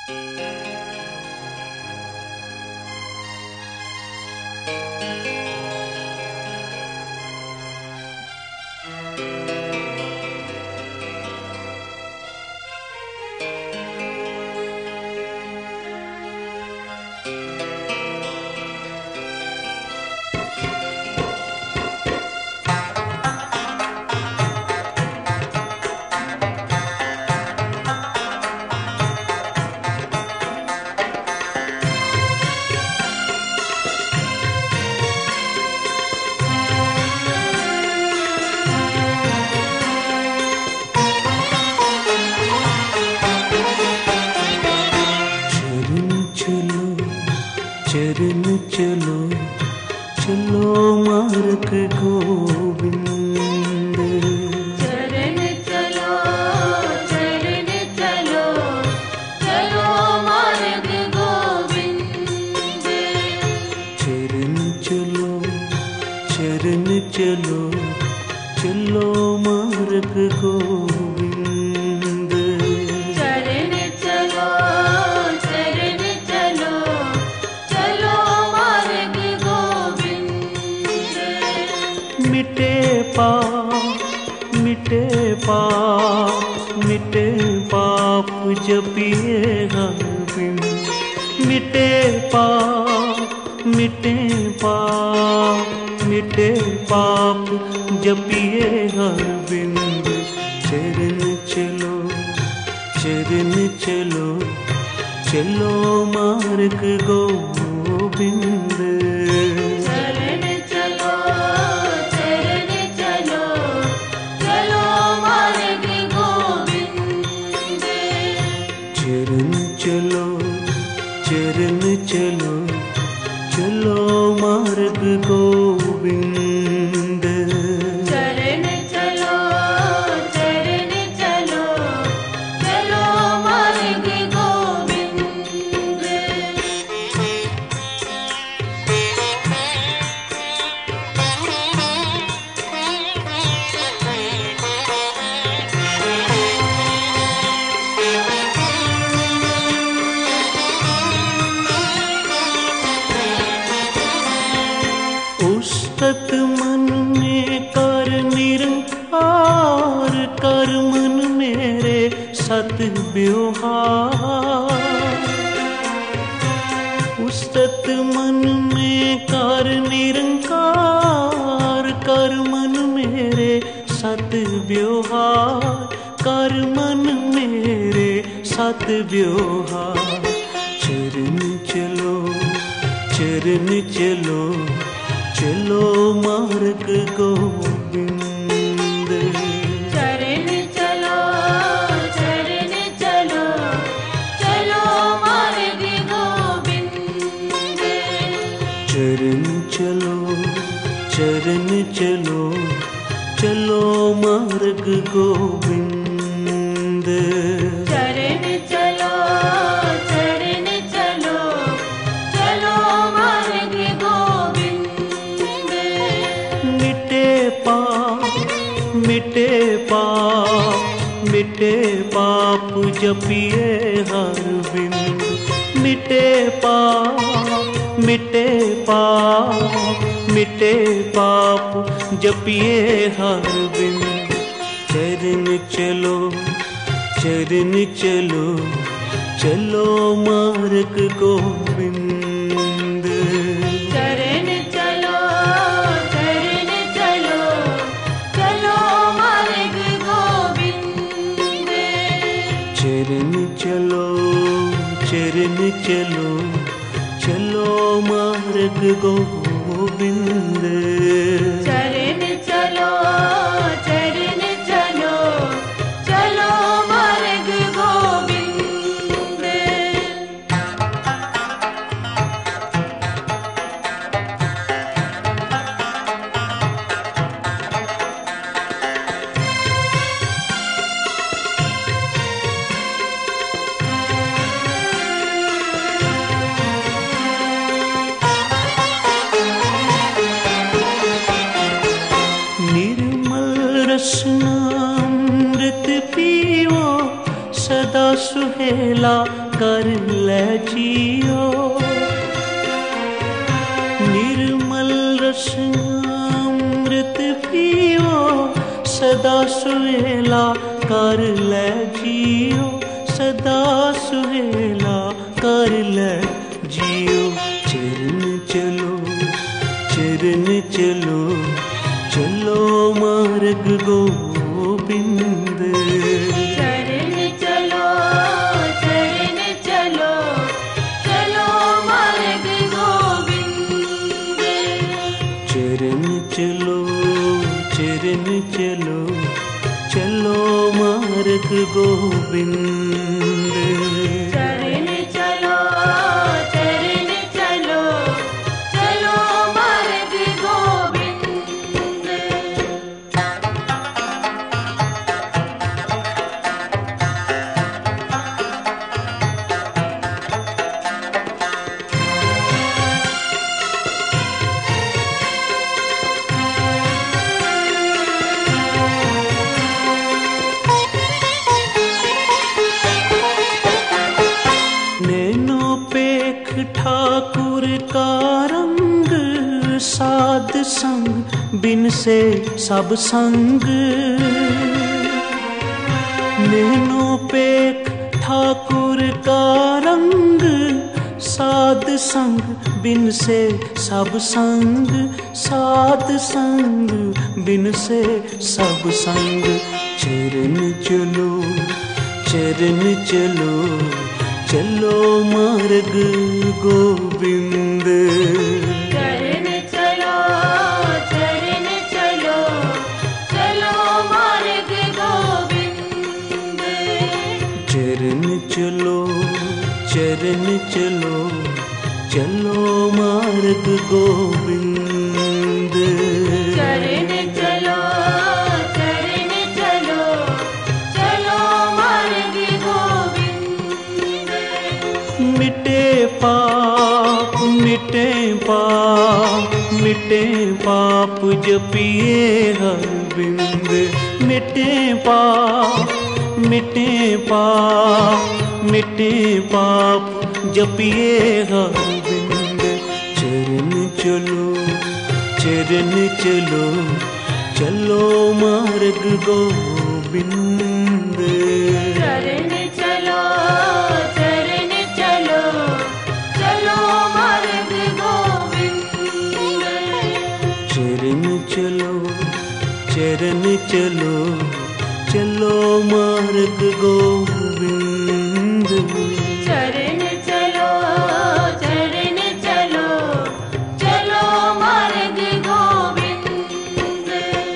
चरण चलो चलो मार्ग गोविंद। चरण चलो चलो चलो मार्ग गोविंद। चरण चलो चलो चलो मार्ग गोविंद। चरण चलो चलो मार्ग गोविंद। मिटे पाप जपिए हर बिन। मिटे पाप जपिए हर बिंद। चरण चलो चलो मार्ग गोविंद। चरण चलो चलो मार्ग गोविंद। चरण चलो चलो मार्ग गोविंद। चरण चलो चलो मार्ग गोविंद। उस्तत मन में कर निरंकार। कर मन मेरे सत व्यवहार। उस्तत मन में कर निरंकार। कर मन मेरे सत व्यवहार। कर मन मेरे सत व्यवहार। चरण चलो चलो मार्ग गोविंद। चरण चलो चलो मार्ग गोविंद। चरण चलो चलो मार्ग गोविंद। चरण चलो चलो मार्ग गोविंद। मिटे पाप जपिए हर बिंद। मिटे पाप जपिए हर बिंद। चरण चलो मार्ग गोविंद। चरण चलो चलो मार्ग गोविंद। चरण चलो चलो मार्ग गोविंद। चरण चलो चलो मार्ग गोविंद। निर्मल रसनामृत पियो सदा सुहेला कर ले जियो, निर्मल रसनामृत पियो, सदा सुहेला कर ले जियो, सदा सुहेला कर ले जियो। चरण चलो चरण चलो, चलो मार्ग गोविंद। चरण चलो चरण चलो, चलो मार्ग गोविंद। चरण चलो चरण चलो, चलो मार्ग गोविंद। चरण चलो चरण चलो, चलो मार्ग गोविंद। नैनो पेख ठाकुर का रंग, साध संग बिन से सब संग। नैनो पेख ठाकुर का रंग, साध संग बिन से सब संग, साध संग बिन से सब संग। चरण चलो चरण चलो, चलो मार्ग गोविंद। चरण चलो चरण चलो, चलो मार्ग गोविंद। चरण चलो चरण चलो, चलो मार्ग गोविंद। चरण चलो चरण चलो, चलो मार्ग गोविंद। मिटे पाप मिटे पाप, मिटे पाप जपिए हर बिंद। मिटे पाप मिटे पाप, मिटे पाप जपिए हर बिंद। चरण चलो चरण चलो, चलो मार्ग गोविंद। चरण चलो चरण चलो, चलो मार्ग गोविंद। चरण चलो चरण चलो, चलो मार्ग गोविंद। चरण चलो चरण चलो, चलो मार्ग गोविंद।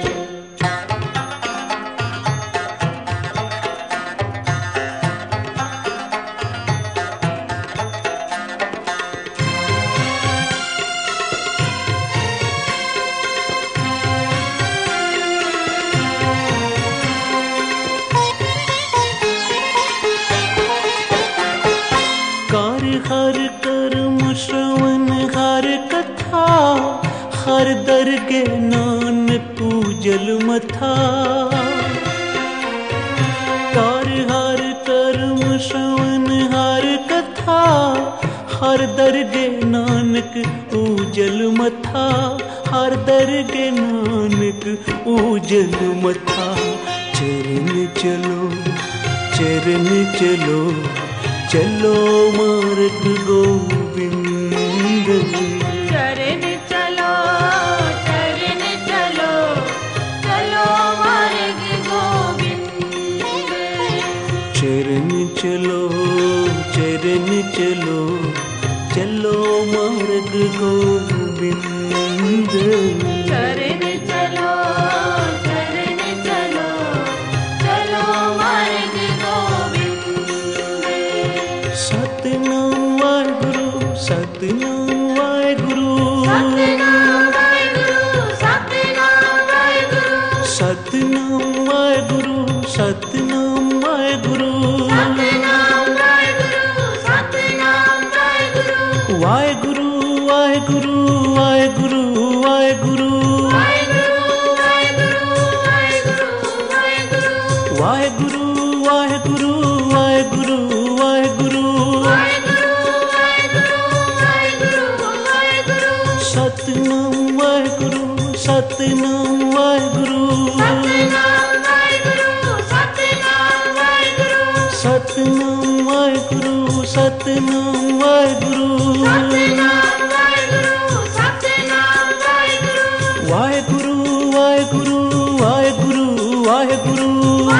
कर हर कर्म श्रवण हर कथा, हर दरगे नानक पूजल मथा। कर हर कर्म श्रवण हर कथा, हर दरगे नानक पूजल मथा, हर दरगे नानक पूजल मथा। चरण चलो चरण चलो, चलो मार्ग गोविंद। चरण चलो चरण चलो, चलो मार्ग गोविंद। चरण चलो चरण चलो, चलो मार्ग गोविंद। चरण चलो चरण चलो, चलो मार्ग गोविंद। सतनाम वाहिगुरु सतनाम वाहिगुरु, सतनाम वाहिगुरु सतनाम वाहिगुरु, सतनाम वाहिगुरु सतनाम वाहिगुरु। सतनाम वाहिगुरु सतनाम वाहिगुरु, वाहिगुरु वाहिगुरु वाहिगुरु वाहिगुरु, वाहिगुरु वाहिगुरु वाहिगुरु, वाहिगुरु वाहिगुरु वाहिगुरु वाहिगुरु, सतनाम वाहेगुरु सतनाम वाहेगुरु सतनाम वाहेगुरु सतनाम वाहेगुरु वाहेगुरु वाहेगुरु वाहेगुरु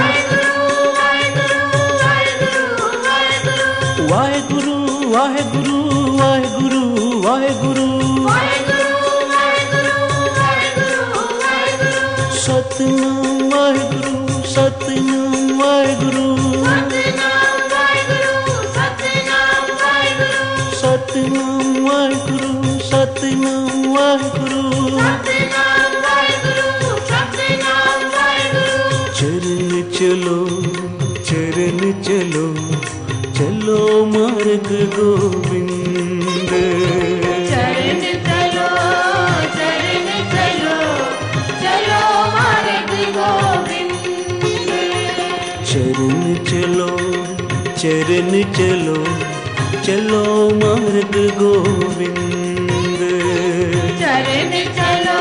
वाहेगुरु वाहेगुरु वाहेगुरु वाहेगुरु वाहेगुरु सतनाम वाहेगुरु सतनाम वाहेगुरु सतनाम वाहेगुरु सतनाम वाहेगुरु चरण चलो चरण चलो चलो मार्ग गोविंद चरण चलो चलो मार्ग गोविंद चरण चलो चरण चलो चलो मार्ग गोविंद चरण चलो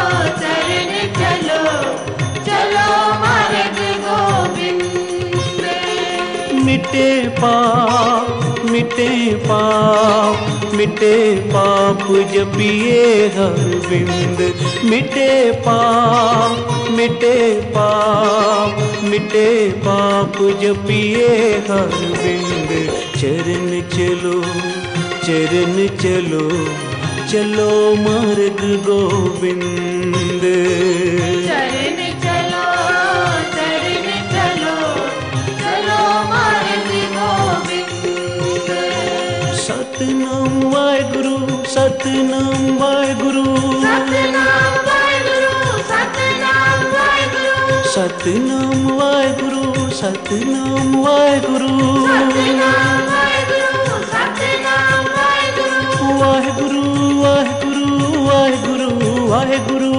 चलो मार्ग गोविंद मिटे पाप मिटे पाप मिटे पाप जपिए हर बिंद मिटे पाप मिटे पाप मिटे पाप जपिए हर बिंद चरण चलो चरण चलो चलो मार्ग गोविंद चरण चलो चलो मार्ग गोविंद सतनाम वाहेगुरु सतनाम वाहेगुरु सतनाम वाहेगुरु सतनाम वाहेगुरु सतनाम वाहेगुरु सतनाम वाहेगुरु सतनाम वाहेगुरु वाहेगुरु वाहेगुरु वाहेगुरु वाहेगुरु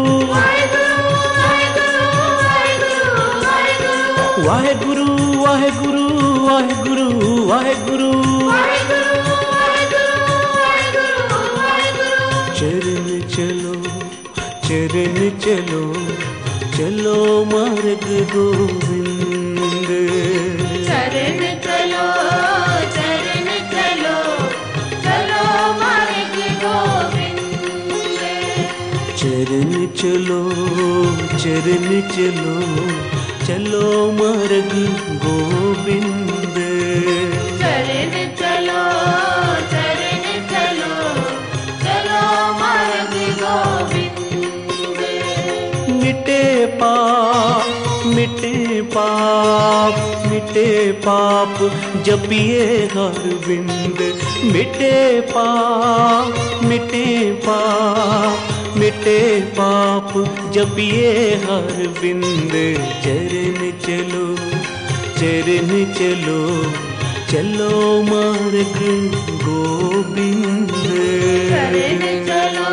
वाहेगुरु वाहेगुरु वाहेगुरु वाहेगुरु चरण चलो चरण चलो चलो मार्ग गोविंद चरण चलो चलो मार्ग गोविंद चरण चलो चरण चलो चलो मार्ग गोविंद चरण चलो चलो मार्ग गोविंद मिटे पाप मिटे पाप मिटे पाप जपिए हर बिंद मिटे पाप मिटे पाप मिटे पाप जपिए हर बिंद चरण चलो चलो मार्ग गोविंद चरण चलो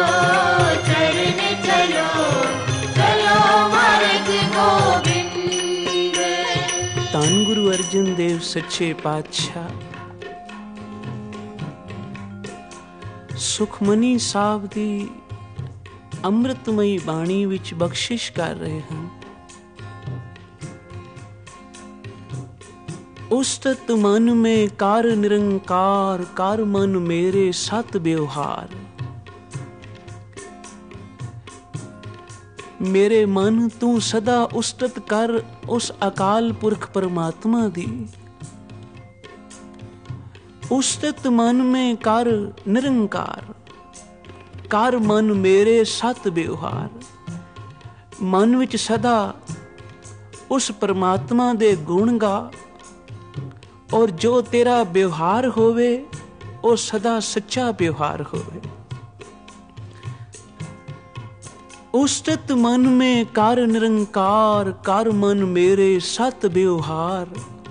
चलो मार्ग गोविंद धन गुरु अर्जन देव सच्चे पातशाह सुखमनी ਸਾਹਿਬ ਦੀ ਅੰਮ੍ਰਿਤਮਈ ਬਾਣੀ ਵਿੱਚ ਬਖਸ਼ਿਸ਼ ਕਰ ਰਹੇ ਹਨ। उस्तत मन में कार निरंकार कार मन मेरे सत व्यवहार मेरे मन तू सदा उस्तत कर उस अकाल पुरख परमात्मा दी उस्तत मन में कार निरंकार कार मन मेरे सत व्यवहार मन विच सदा उस परमात्मा दे गुण गा और जो तेरा व्यवहार होवे वो सदा सच्चा व्यवहार होवे उस्तत मन में कार निरंकार कार मन मेरे सत व्यवहार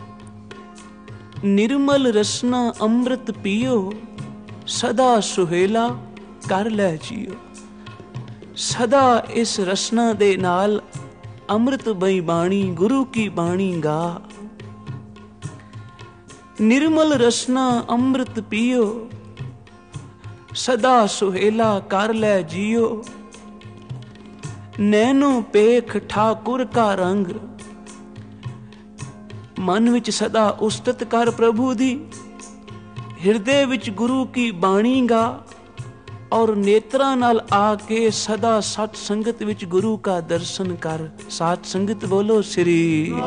निर्मल रसना अमृत पियो सदा सुहेला कर लै जियो सदा इस रसना दे नाल अमृत बई बाणी गुरु की बाणी गा निर्मल रसना अमृत पियो सदा सुहेला कर लै जियो नैनो पेख ठाकुर का रंग मन विच सदा उस्तत कर प्रभु दी, हिरदे विच गुरु की बाणी गा, और नेत्रा नाल आके सदा सत संगत विच गुरु का दर्शन कर। सात संगत बोलो श्री।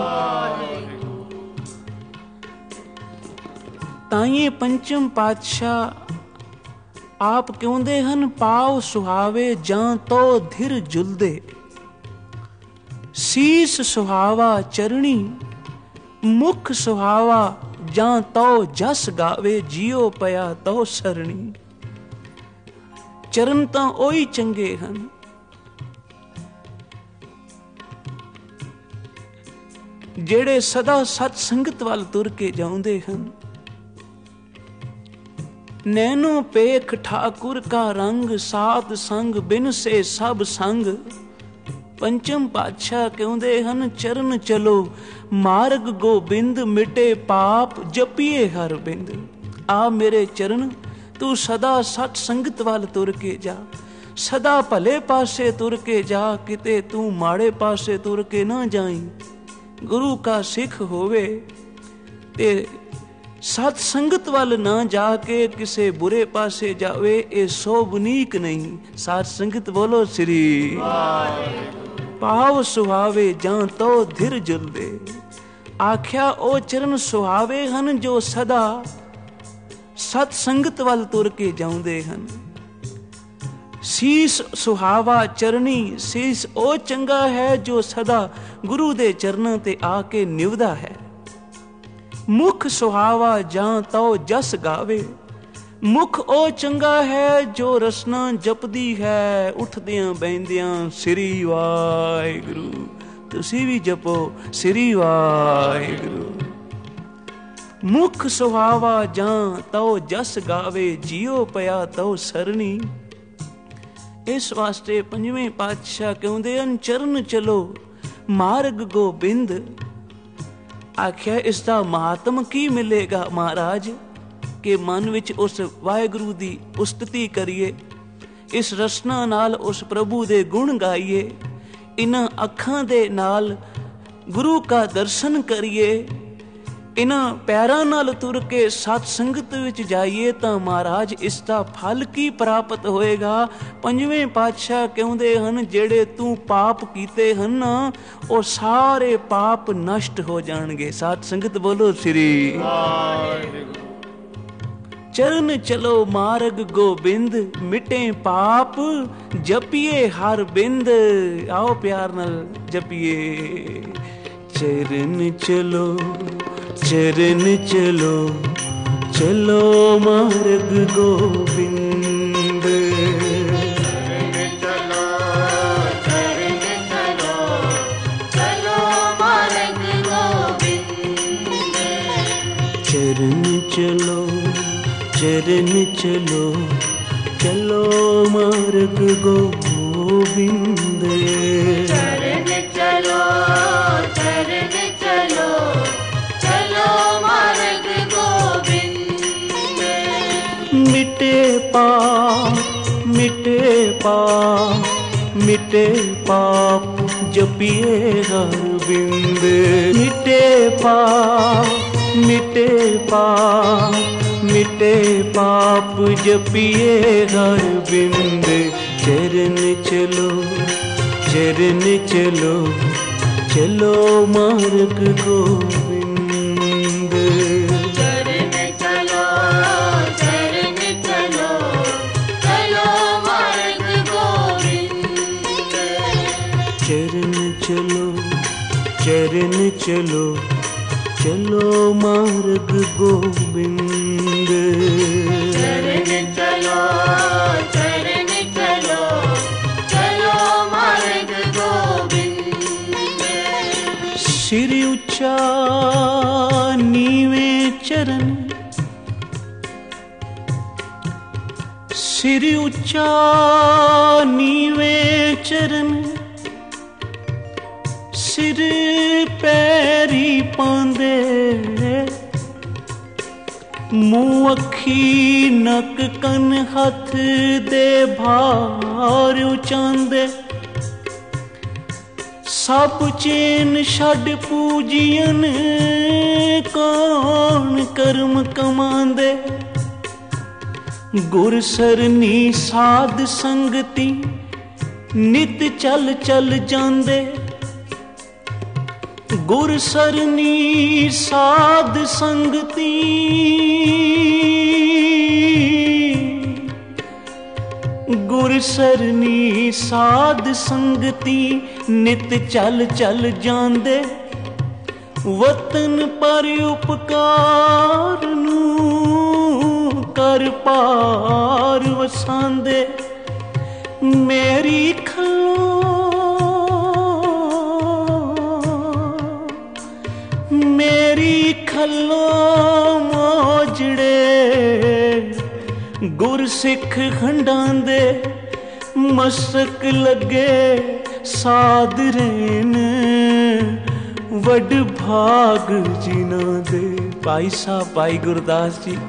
ताइए पंचम पातशाह आप क्योंदे हन, पाव सुहावे जां तो धिर जुलदे, सीस सुहावा चरणी मुख सुहावा जां तो जस गावे, जियो पया तो सरणी। चरण तां ओही चंगे हन ਜਿਹੜੇ ਸਦਾ ਸਤ ਸੰਗਤ ਵੱਲ ਤੁਰ ਕੇ ਜਾਂਦੇ ਹਨ। नैनो पेख ठाकुर का रंग, सात संग बिन से सब संग। पंचम पातशाह कहते हन, चरण चलो मार्ग गोबिंद, मिटे पाप जपिए हर बिंद। आ मेरे चरण तू सदा सत संगत वाल तुर के जा, सदा भले पासे तुर के जा, किते तू माड़े पासे तुर के ना जाई। गुरु का सिख होवे ते सत संगत वाल ना जाके किसे बुरे पासे जावे, ए शोभनीक नहीं। सत संगत बोलो श्री। पाव सुहावे जां तो धिर जुलदे, आख्या ओ चरण सुहावे हन जो सदा सत संगत वाल तुर के जाउंदे हन। सीस सुहावा चरणी, सीस ओ चंगा है जो सदा गुरु दे चरणां ते आके निवदा है। मुख सुहावा जां तो जस गावे, मुख ओ चंगा है जो रसना जपदी है, उठदियां बहंदियां श्री वाहिगुरु। तुसी भी जपो श्री वाहिगुरु। मुख सुहावा जां तो जस गावे, जियो पया तो सरणी। इस वास्ते पंजवें पातशाह कहते हैं, चरण चलो मार्ग गोबिंद। आख्या इसका महात्म की मिलेगा महाराज, के मन विच उस वाहिगुरु दी उस्तति करिए, इस रसना नाल उस प्रभु दे गुण गाइए, इन्हां अखां दे नाल गुरु का दर्शन करिए, इन्हां पैरां नाल तुर के सत संगत विच जाइए, तां महाराज इसका फल की प्राप्त होएगा। पंजवें पातशाह कहते हन, जेड़े तू पाप कीते हन ना, ਉਹ ਸਾਰੇ ਪਾਪ ਨਸ਼ਟ ਹੋ ਜਾਣਗੇ। ਸਾਧ ਸੰਗਤ ਬੋਲੋ ਸ੍ਰੀ। ਚਰਨ ਚਲੋ ਮਾਰਗ ਗੋਬਿੰਦ, ਮਿਟੇ ਪਾਪ ਜਪੀਏ ਹਰ ਬਿੰਦ। ਆਓ ਪਿਆਰ ਨਾਲ ਜਪੀਏ। ਚਰਨ ਚਲੋ ਚਰਨ ਚਲੋ, ਚਲੋ ਮਾਰਗ ਗੋਬਿੰਦ। चरण चलो चरण चलो, चलो मार्ग गोविंद। चरण चलो चरण चलो, चलो मार्ग गोविंद। मिटे पाप मिटे पाप, मिटे पाप जपिए हर बिंद। मिटे पाप मिटे पाप, मिटे पाप जपिए हर बिंद। चरण चलो चरण चलो, चलो मार्ग गोविंद। चरण चलो चरण चलो, चलो मार्ग गोविंद। चरण चलो चरण चलो, चलो मार्ग गोविंद। चरण चलो चरण चलो, चलो मार्ग गोविंद। सिर ऊंचा नीवे चरण, सिर ऊंचा नीवे चरण, सिर पैरी पांदे। मूंह अखी नक कन हथ दे भार उचांदे। सब चैन छड़ पूजियन कौन कर्म कमांदे। गुर सरनी साध संगति नित चल चल जांदे। गुर सरनी साध संगति गुर सरनी साध संगति नित चल चल जांदे। वतन पर उपकार नूं कर पार वसांदे। मेरी खलो मोजड़े गुर सिख खंडांदे। मस्तक लगे साध रेन वड भाग जिना दे। भाई साहब भाई गुरदास जी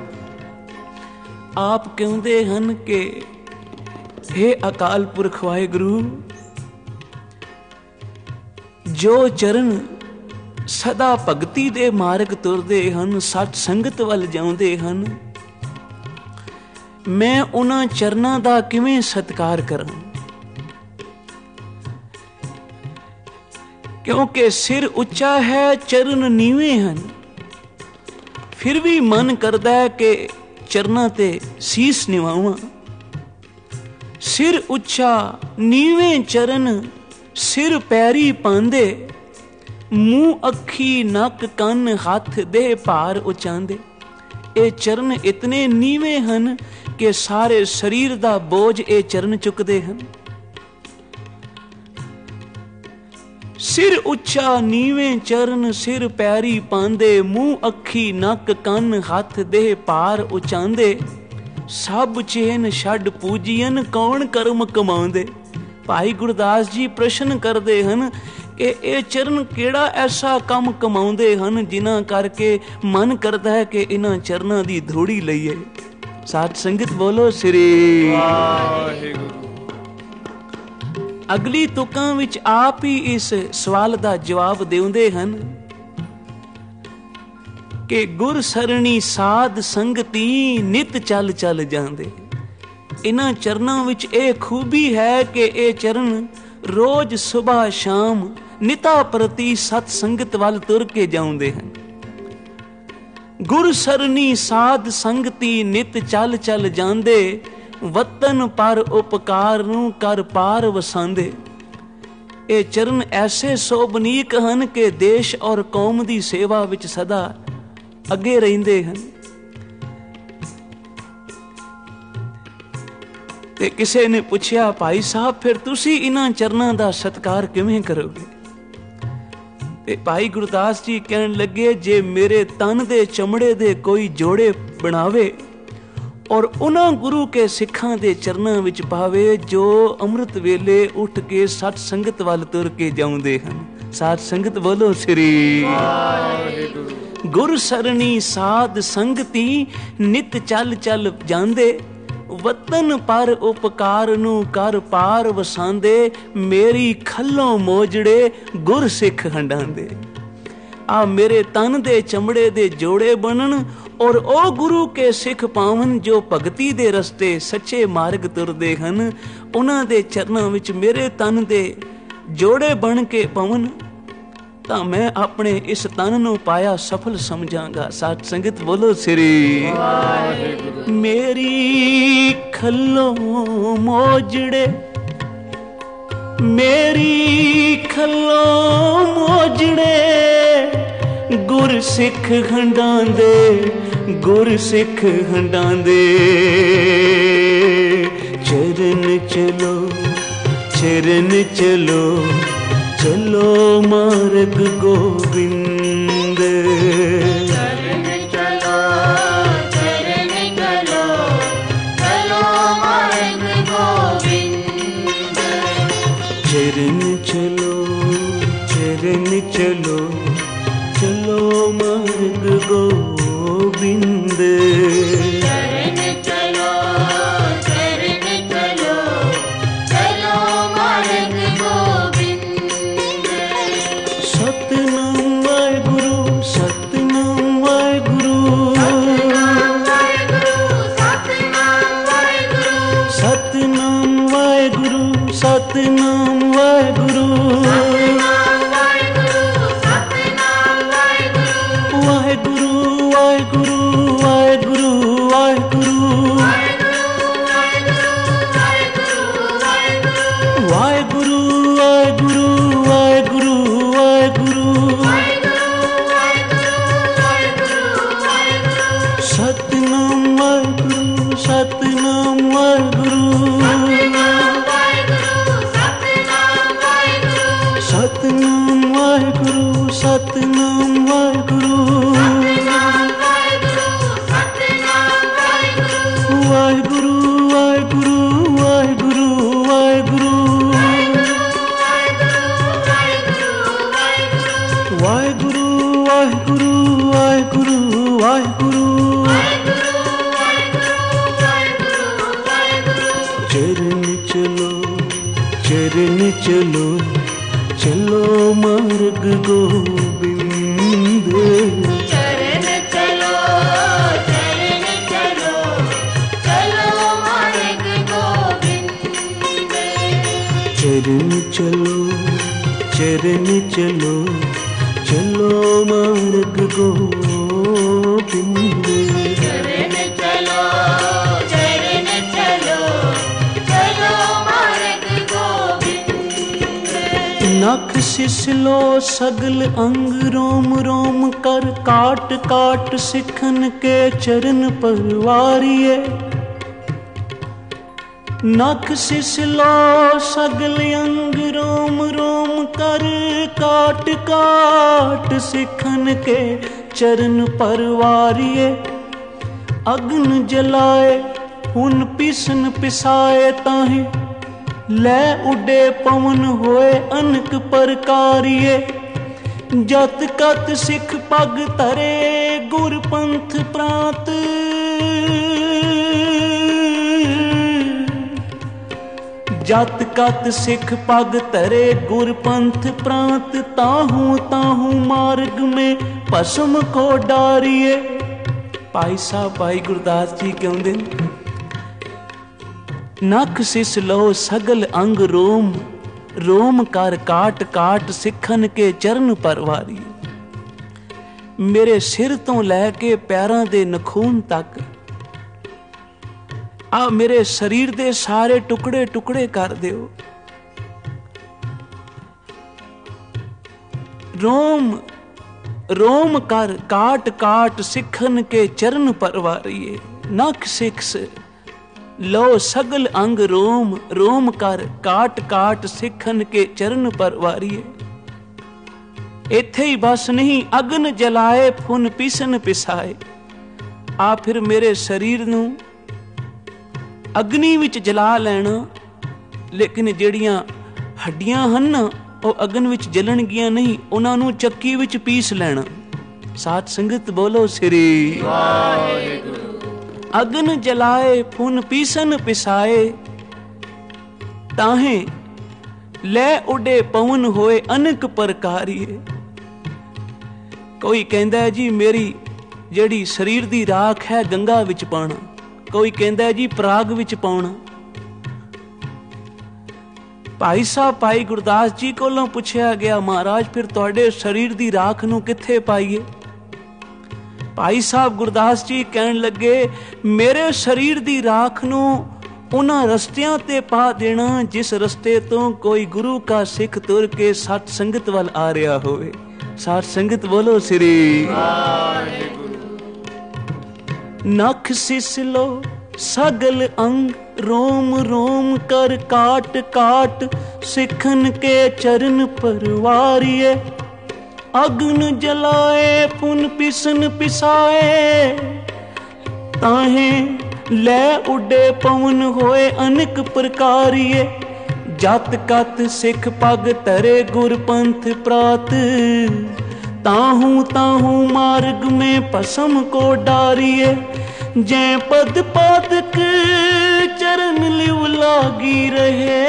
आप कहते हैं कि हे अकाल पुरख वाहिगुरु, जो चरण सदा भगती दे मार्ग तुरदे हन, सच संगत वल जाउंदे हन, मैं उन्हां चरनां दा किवें सत्कार करां? क्योंकि सिर उच्चा है चरण नीवे हन। फिर भी मन करदा है कि चरनां ते सीस निवावां। सिर उच्चा नीवे चरण सिर पैरी पांदे। मूंह अखी नक कन हथ दे भार उचांदे। ये चरण इतने नीवे हन कि सारे शरीर दा बोझ ये चरण चुकदे हन। सिर उच्चा नीवे चरण सिर पैरी पांदे। मूंह अखी नक कन हथ दे भार उचांदे। सब चेन छड़ पूजियन कौन कर्म कमांदे। भाई गुरदास जी प्रश्न करते हैं कि ये चरण केड़ा ऐसा कम कमाउंदे हन जिन्हां करके मन करता है कि इन्हां चरनां दी धूड़ी लईए। साध संगत बोलो श्री वाहिगुरु। अगली तुकां विच आप ही इस सवाल दा जवाब देउंदे हन कि गुर सरणी साध संगति नित चल चल जांदे। इन्हां चरनां विच ये खूबी है कि ये चरण रोज सुबह शाम निता प्रति सत संगत वाल तुर के जाउंदे हन। गुर सरनी साध संगति नित चल चल जांदे। वतन पर उपकार नूं कर पार वसांदे। ये चरण ऐसे सोबनीक हन कि देश और कौम दी सेवा विच सदा अगे रहिंदे हन। ते किसे ने पूछया भाई साहब फिर तुसी इन्हां चरनां दा सत्कार किवें करोगे? ते भाई गुरदास जी कहन लगे जे मेरे तन दे चमड़े दे कोई जोड़े बनावे और उन्हां गुरु के सिखां दे चरनां विच पावे जो अमृत वेले उठ के सत संगत वल तुर के जाउंदे हन। साध संगत बोलो श्री वाहिगुरु। गुर सरणी साध संगति नित चल चल जांदे। वतन पर उपकार नूं कर पार वसांदे। मेरी खल्लों मोजड़े गुर सिख हंडांदे। आ मेरे तन दे चमड़े दे जोड़े बनन और ओ गुरु के सिख पावन जो भगती दे रस्ते सच्चे मार्ग तुरदे हन। उन्हां दे चरनां विच मेरे तन दे जोड़े बन के पवन तां मैं अपने इस तन नूं पाया सफल समझांगा। साध संगत बोलो श्री वाहिगुरु। मेरी खल्लों मोजड़े मेरी खल्लों मोजड़े गुर सिख हंडांदे। गुर सिख हंडांदे। चरण चलो चरण चलो चलो मार्ग गोविंद। चरण चलो चलो मार्ग गोविंद। चरण चलो चलो मार्ग गोविंद। चरण चलो चलो मार्ग गोविंद। ਵਾਹਿਗੁਰੂ ਵਾਹਿਗੁਰੂ ਵਾਹਿਗੁਰੂ ਵਾਹਿਗੁਰੂ ਵਾਹਿਗੁਰੂ ਵਾਹਿਗੁਰੂ ਵਾਹਿਗੁਰੂ ਸਤਿਨਾਮ ਵਾਹਿਗੁਰੂ ਸਤਿਨਾਮ ਵਾਹਿਗੁਰੂ ਸਤਿਨਾਮ ਵਾਹਿਗੁਰੂ ਸਤਿਨਾਮ ਵਾਹਿਗੁਰੂ ਵਾਹਿਗੁਰੂ ਵਾਹਿਗੁਰੂ ਵਾਹਿਗੁਰੂ ਵਾਹਿਗੁਰੂ ਵਾਹਿਗੁਰੂ ਵਾਹਿਗੁਰੂ ਵਾਹਿਗੁਰੂ ਵਾਹਿਗੁਰੂ ਚਰਨ ਚਲੋ ਚਰਨ ਚਲੋ ਚਲੋ ਮਾਰਗ ਗੋਬਿੰਦ चरण चलो चलो मार्ग गोविंद चरण चलो चलो चलो मार्ग गोविंद चरण चलो चलो मार्ग गोविंद नख सिसलो सगल अंग रोम रोम कर काट काट सिखन के चरण परवारिए नख सिसलो सगल अंग रोम रोम कर काट काट सिखन के चरण परवारिए अग्न जलाए हुन पिसन पिसाए ताहे लै उडे पवन होए अनक परकारिए जत कत सिख पग धरे गुर पंथ प्रांत जत कत सिख पग धरे गुर पंथ प्रांत ताहू मार्ग में भस्म को डारिए भाई साहब भाई गुरदास जी कहते नख सिस लो सगल अंग रोम रोम कर काट काट सिखन के चरण परवारी मेरे सिर तो लैके पैरां दे नखून तक आ मेरे शरीर दे सारे टुकड़े टुकड़े कर दियो रोम रोम कर काट काट सिखन के चरण परवारिए नख सिक्स लो सगल अंग रोम रोम कर काट काट सिखन के चरण परवारिए इत्थे ही बस नहीं अग्न जलाए फुन पीसन पिसाए आ फिर मेरे शरीर नूं अग्नि विच जला लेना लेकिन ਜਿਹੜੀਆਂ हड्डियां ਹਨ ਨਾ ਉਹ अग्न विच जलणगीਆਂ नहीं ਉਹਨਾਂ ਨੂੰ ਚੱਕੀ ਵਿੱਚ ਪੀਸ ਲੈਣਾ साध संगत बोलो श्री वाहिगुरु अग्न जलाए फुन पीसन पिसाए ताहे ले उडे पवन होए अनक प्रकारिए कोई कहता है जी मेरी जेड़ी शरीर दी राख है गंगा विच पाना कोई कहता है जी प्राग विच पाना भाई साहब भाई गुरदास जी कोलों पुछया गया महाराज फिर तुहाडे शरीर दी राख नूं कित्थे पाईए भाई साहब गुरदास जी कहन लगे मेरे शरीर दी राख नूं उन्हां रस्तियां ते पा देना जिस रस्ते तो कोई गुरु का सिख तुर के सत संगत वल आ रहा होवे साथ संगत बोलो श्री वाहिगुरु नख सिसलो सगल अंग रोम रोम कर काट काट सिखन के चरण परवारिए अग्न जलाए पुन पिसन पिसाए ताहे लै उडे पवन होए अनेक प्रकारिए जत कत सिख पग धरे गुर पंथ प्रात ताहू ताहू मार्ग में भस्म को डारिए जै पद पादक चरण लिव लागी रहे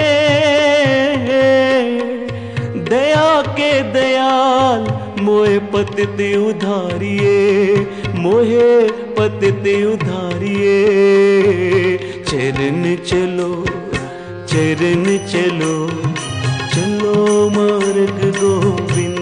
दया के दयाल मोहे पतित उधारिए मोहे पतित उधारिए चरण चलो चलो चलो मार्ग गोविंद